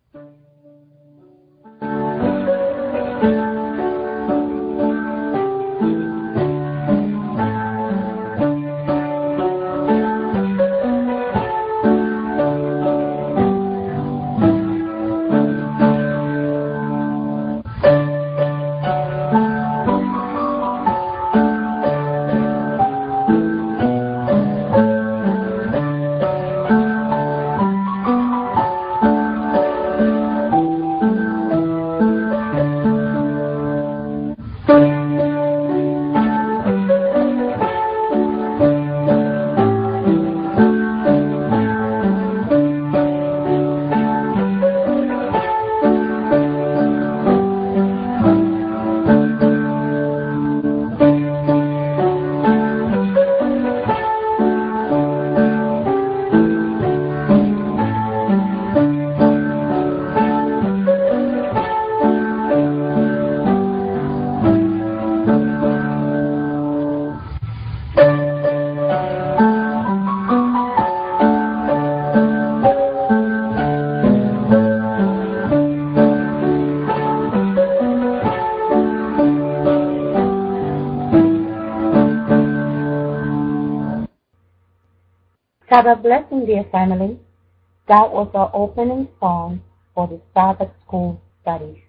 Sabbath blessing, dear family. That was our opening song for the Sabbath school studies.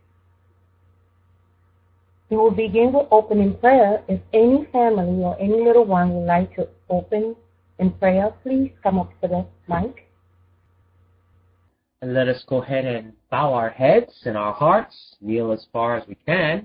We will begin with opening prayer. If any family or any little one would like to open in prayer, please come up to the mic. And let us go ahead and bow our heads and our hearts, kneel as far as we can.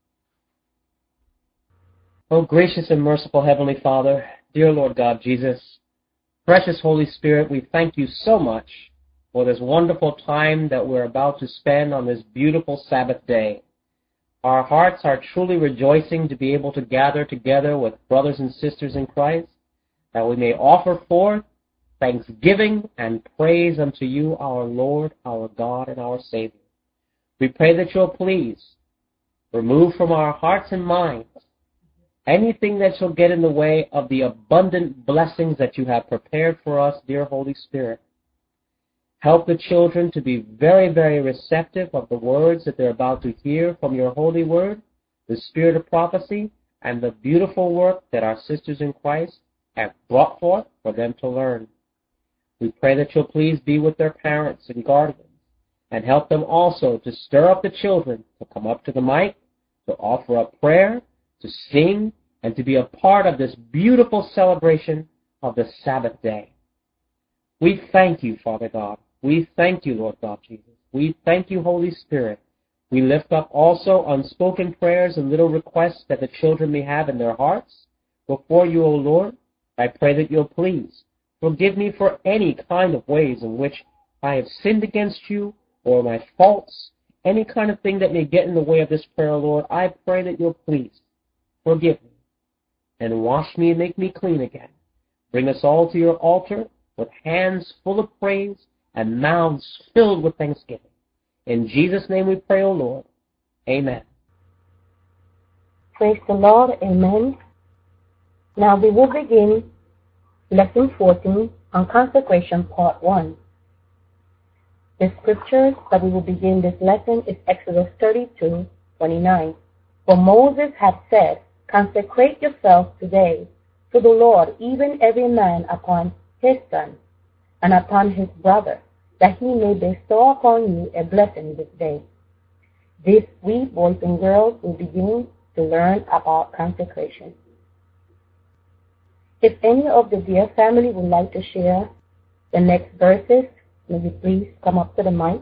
Oh, gracious and merciful Heavenly Father, dear Lord God Jesus, precious Holy Spirit, we thank you so much for this wonderful time that we're about to spend on this beautiful Sabbath day. Our hearts are truly rejoicing to be able to gather together with brothers and sisters in Christ, that we may offer forth thanksgiving and praise unto you, our Lord, our God, and our Savior. We pray that you'll please remove from our hearts and minds anything that shall get in the way of the abundant blessings that you have prepared for us, dear Holy Spirit. Help the children to be very, very receptive of the words that they're about to hear from your holy word, the spirit of prophecy, and the beautiful work that our sisters in Christ have brought forth for them to learn. We pray that you'll please be with their parents and guardians and help them also to stir up the children to come up to the mic, to offer up prayer, to sing, and to be a part of this beautiful celebration of the Sabbath day. We thank you, Father God. We thank you, Lord God Jesus. We thank you, Holy Spirit. We lift up also unspoken prayers and little requests that the children may have in their hearts before you, O Lord. I pray that you'll please forgive me for any kind of ways in which I have sinned against you or my faults, any kind of thing that may get in the way of this prayer, Lord. I pray that you'll please forgive me and wash me and make me clean again. Bring us all to your altar with hands full of praise and mouths filled with thanksgiving. In Jesus' name we pray, O Lord. Amen. Praise the Lord. Amen. Now we will begin Lesson 14 on Consecration, Part 1. The scriptures that we will begin this lesson is Exodus 32:29. For Moses had said, consecrate yourselves today to the Lord, even every man upon his son and upon his brother, that he may bestow upon you a blessing this day. This week, boys and girls will begin to learn about consecration. If any of the dear family would like to share the next verses, may you please come up to the mic.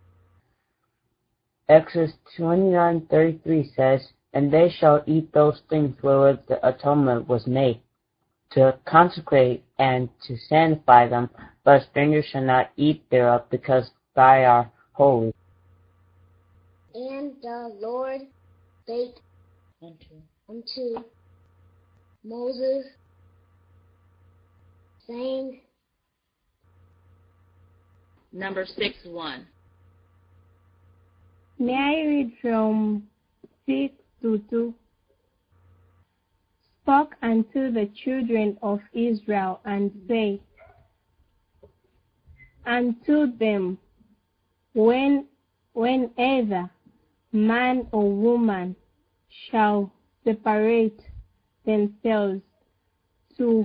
Exodus 29:33 says, and they shall eat those things wherewith the atonement was made, to consecrate and to sanctify them, but a stranger shall not eat thereof, because they are holy. And the Lord spake unto Moses, saying, Number 6:1. May I read from 6:2? Spoke unto the children of Israel, and said unto them, whenever man or woman shall separate themselves to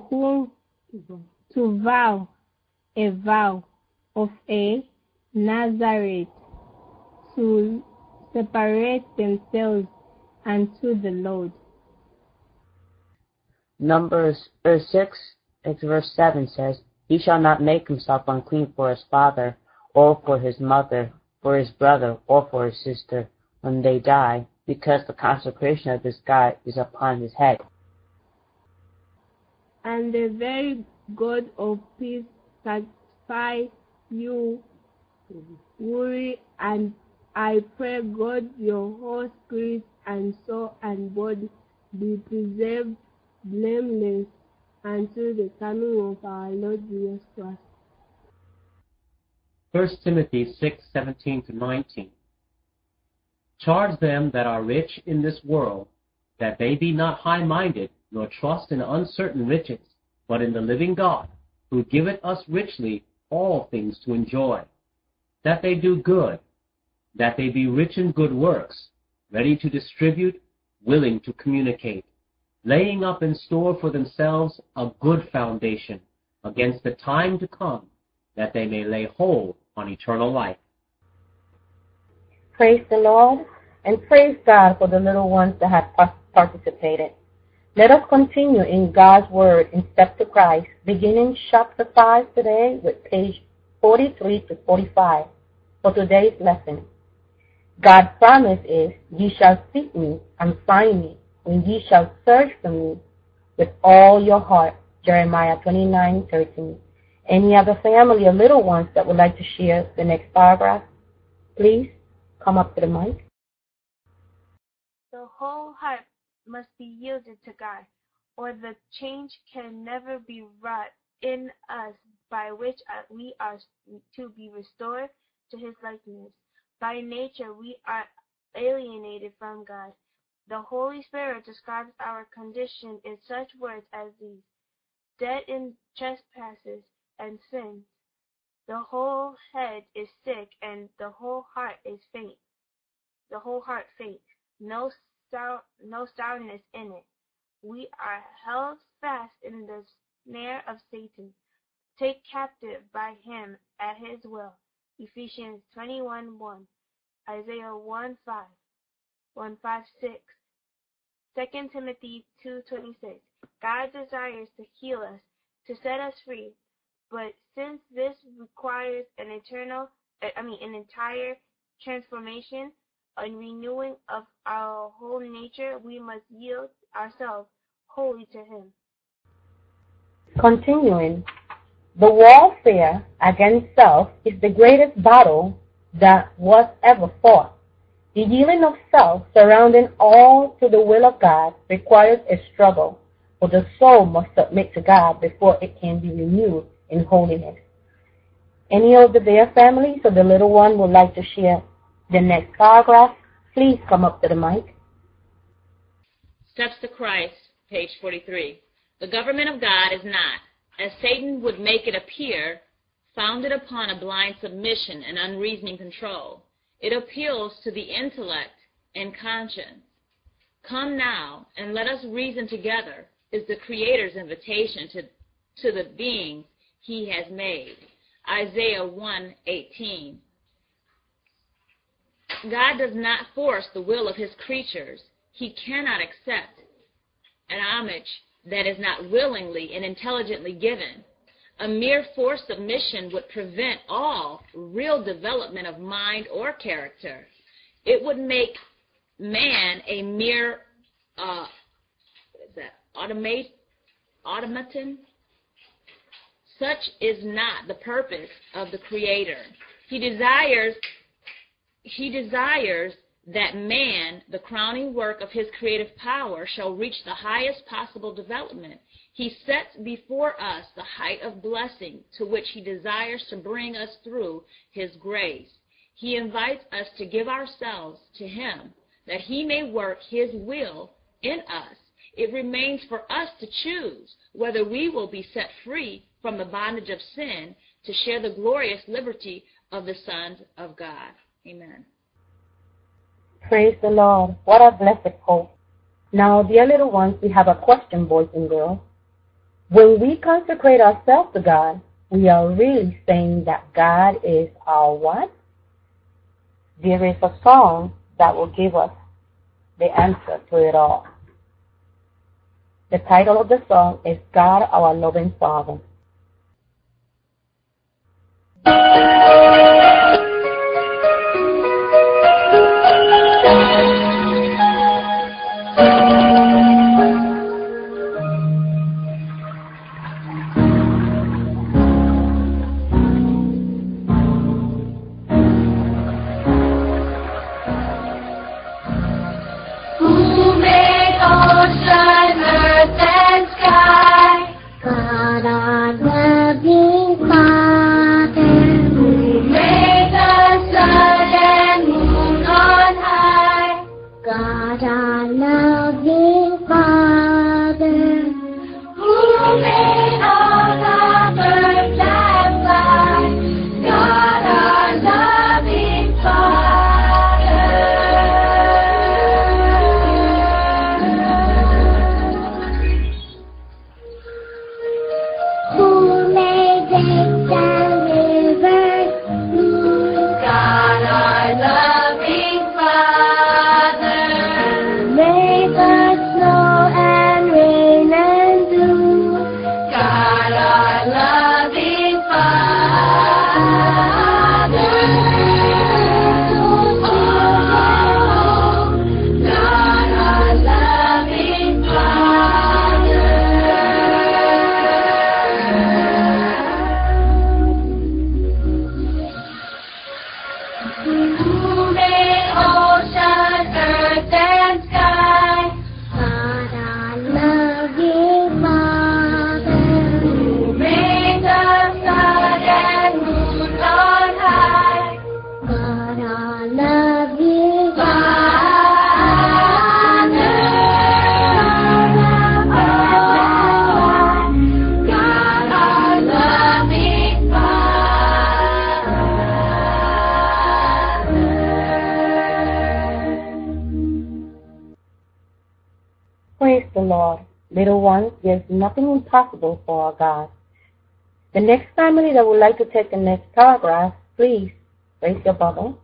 vow a vow of a Nazareth, to separate themselves unto the Lord. Numbers 6, verse 7 says, He shall not make himself unclean for his father, or for his mother, for his brother, or for his sister, when they die, because the consecration of this God is upon his head. And the very God of peace sanctify you, worry, and I pray God your whole spirit and soul and body be preserved blameless until the coming of our Lord Jesus Christ. 1 Timothy 6:17-19. Charge them that are rich in this world, that they be not high-minded, nor trust in uncertain riches, but in the living God, who giveth us richly all things to enjoy. That they do good, that they be rich in good works, ready to distribute, willing to communicate, laying up in store for themselves a good foundation against the time to come, that they may lay hold on eternal life. Praise the Lord, and praise God for the little ones that have participated. Let us continue in God's Word in Step to Christ, beginning chapter 5 today with page 43 to 45 for today's lesson. God's promise is, Ye shall seek me and find me, when ye shall search for me with all your heart. Jeremiah 29:13. Any other family or little ones that would like to share the next paragraph, please come up to the mic. The whole heart must be yielded to God, or the change can never be wrought in us by which we are to be restored to his likeness. By nature we are alienated from God. The Holy Spirit describes our condition in such words as these: dead in trespasses and sins. The whole head is sick, and the whole heart is faint. The whole heart faint. No soundness in it. We are held fast in the snare of Satan, take captive by him at his will. Ephesians 21:1, Isaiah 1:5, 1:5-6, 2 Timothy 2:26. God desires to heal us, to set us free, but since this requires an entire transformation and renewing of our whole nature, we must yield ourselves wholly to him. Continuing, the warfare against self is the greatest battle that was ever fought. The yielding of self, surrounding all to the will of God, requires a struggle, for the soul must submit to God before it can be renewed in holiness. Any of the Bear families or the little one would like to share the next paragraph, please come up to the mic. Steps to Christ, page 43. The government of God is not, as Satan would make it appear, founded upon a blind submission and unreasoning control. It appeals to the intellect and conscience. Come now, and let us reason together, is the Creator's invitation to the beings he has made. Isaiah 1:18. God does not force the will of his creatures. He cannot accept an homage that is not willingly and intelligently given. A mere forced submission would prevent all real development of mind or character. It would make man a mere automaton. Such is not the purpose of the Creator. He desires that man, the crowning work of his creative power, shall reach the highest possible development. He sets before us the height of blessing to which he desires to bring us through his grace. He invites us to give ourselves to him, that he may work his will in us. It remains for us to choose whether we will be set free from the bondage of sin to share the glorious liberty of the sons of God. Amen. Praise the Lord. What a blessed hope. Now, dear little ones, we have a question, boys and girls. When we consecrate ourselves to God, we are really saying that God is our what? There is a song that will give us the answer to it all. The title of the song is God, Our Loving Father. Praise the Lord. Little ones, there's nothing impossible for our God. The next family that would like to take the next paragraph, please raise your bubble.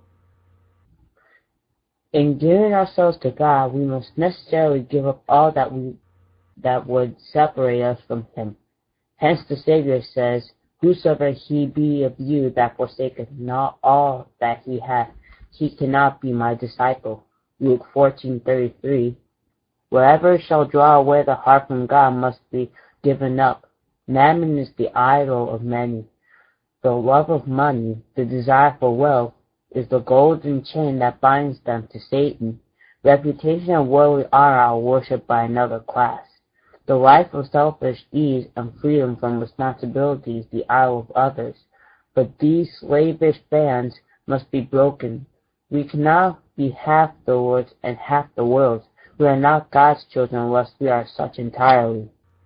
In giving ourselves to God, we must necessarily give up all that would separate us from Him. Hence the Savior says, "Whosoever he be of you that forsaketh not all that he hath, he cannot be my disciple." Luke 14:33. Whatever shall draw away the heart from God must be given up. Mammon is the idol of many. The love of money, the desire for wealth, is the golden chain that binds them to Satan. Reputation and worldly honor are worshipped by another class. The life of selfish ease and freedom from responsibility is the idol of others. But these slavish bands must be broken. We cannot be half the Lord's and half the world's. We are not God's children unless we are such entirely.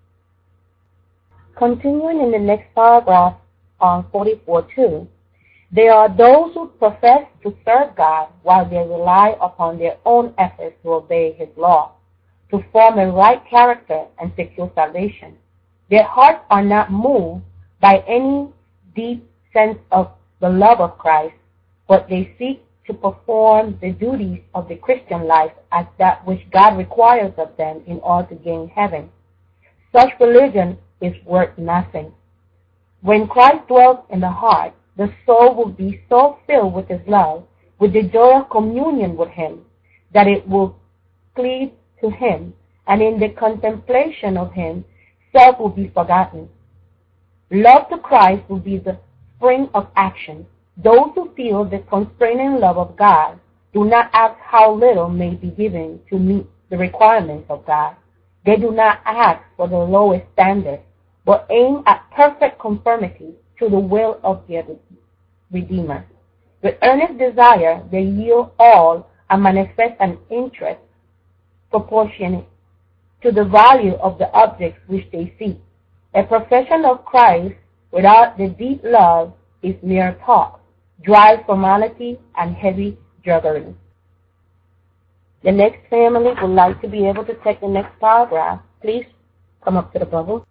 Continuing in the next paragraph on 44:2, there are those who profess to serve God while they rely upon their own efforts to obey His law, to form a right character and secure salvation. Their hearts are not moved by any deep sense of the love of Christ, but they seek to perform the duties of the Christian life as that which God requires of them in order to gain heaven. Such religion is worth nothing. When Christ dwells in the heart, the soul will be so filled with His love, with the joy of communion with Him, that it will cleave to Him, and in the contemplation of Him, self will be forgotten. Love to Christ will be the spring of action. Those who feel the constraining love of God do not ask how little may be given to meet the requirements of God. They do not ask for the lowest standard, but aim at perfect conformity to the will of their Redeemer. With earnest desire, they yield all and manifest an interest proportionate to the value of the objects which they seek. A profession of Christ without the deep love is mere talk. dry formality, and heavy drudgery. The next family would like to be able to take the next paragraph. Please come up to the bubble.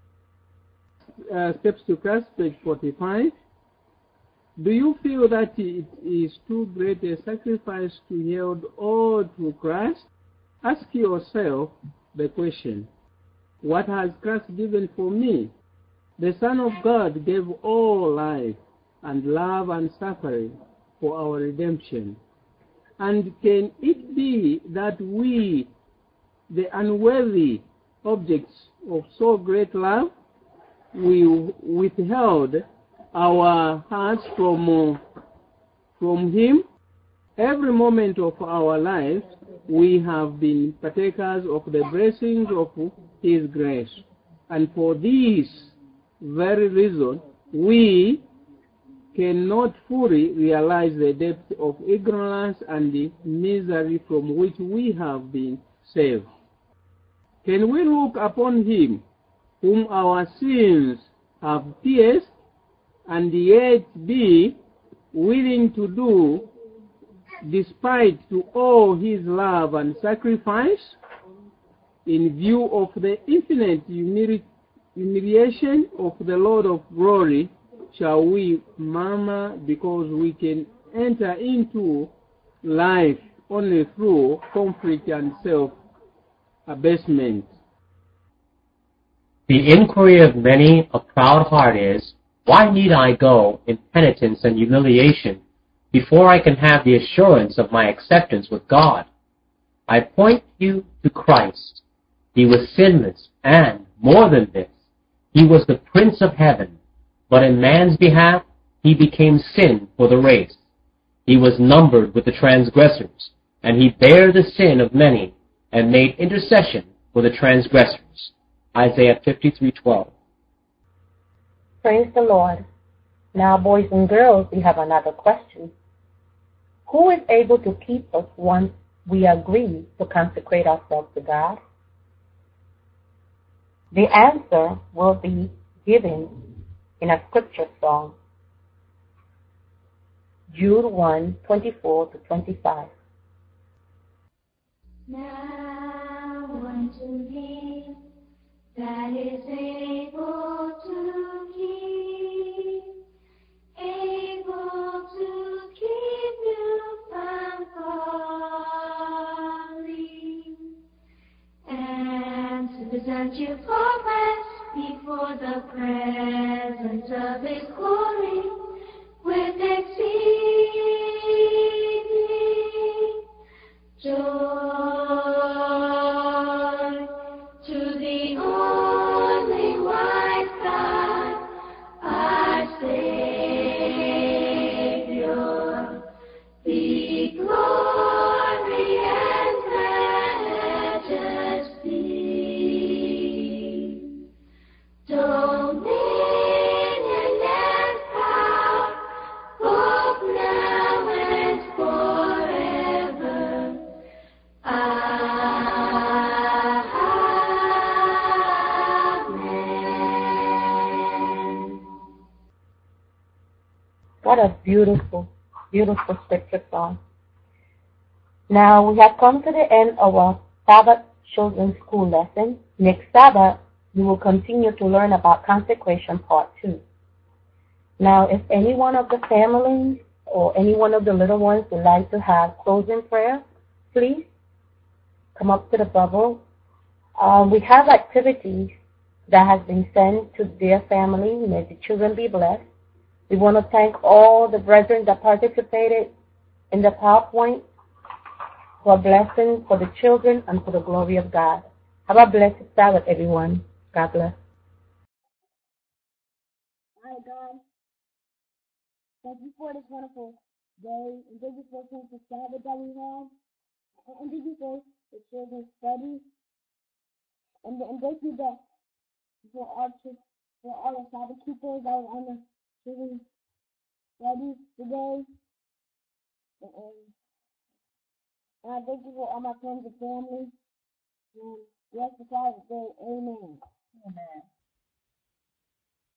Steps to Christ, page 45. Do you feel that it is too great a sacrifice to yield all to Christ? Ask yourself the question, what has Christ given for me? The Son of God gave all life and love and suffering for our redemption. And can it be that we, the unworthy objects of so great love, we withheld our hearts from Him? Every moment of our lives, we have been partakers of the blessings of His grace. And for this very reason, we cannot fully realize the depth of ignorance and the misery from which we have been saved. Can we look upon Him whom our sins have pierced and yet be willing to do despite to all His love and sacrifice? In view of the infinite humiliation of the Lord of glory, shall we murmur because we can enter into life only through conflict and self-abasement? The inquiry of many a proud heart is, why need I go in penitence and humiliation before I can have the assurance of my acceptance with God? I point you to Christ. He was sinless, and, more than this, He was the Prince of Heaven. But in man's behalf, He became sin for the race. He was numbered with the transgressors, and He bare the sin of many, and made intercession for the transgressors. Isaiah 53:12. Praise the Lord. Now, boys and girls, we have another question. Who is able to keep us once we agree to consecrate ourselves to God? The answer will be given in a scripture song, Jude 1:24-25. Now unto Him that is able to keep you from falling, and to present you faultless before the presence of His glory with exceeding joy, to the only wise God, our Savior, be glory and majesty, dominion and power, both now and forever. Amen. What a beautiful, beautiful scripture song. Now, we have come to the end of our Sabbath Children's School lesson. Next Sabbath, we will continue to learn about consecration part 2. Now, if any one of the families or any one of the little ones would like to have closing prayer, please come up to the bubble. We have activities that have been sent to their family. May the children be blessed. We want to thank all the brethren that participated in the PowerPoint for a blessing for the children and for the glory of God. Have a blessed Sabbath, everyone. God bless. My God, thank you for this wonderful day, and thank you for the Sabbath that we have, and thank you for the children's study, and thank you for all the Sabbath keepers that were on the children's study today, and I thank you for all my friends and family, and bless the Sabbath day. Amen. Amen.